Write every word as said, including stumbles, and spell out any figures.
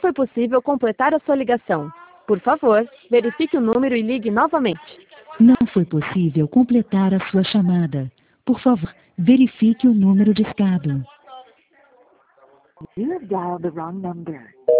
foi possível completar a sua ligação. Por favor, verifique o número e ligue novamente. Não foi possível completar a sua chamada. Por favor, verifique o número discado. You have dialed the wrong number.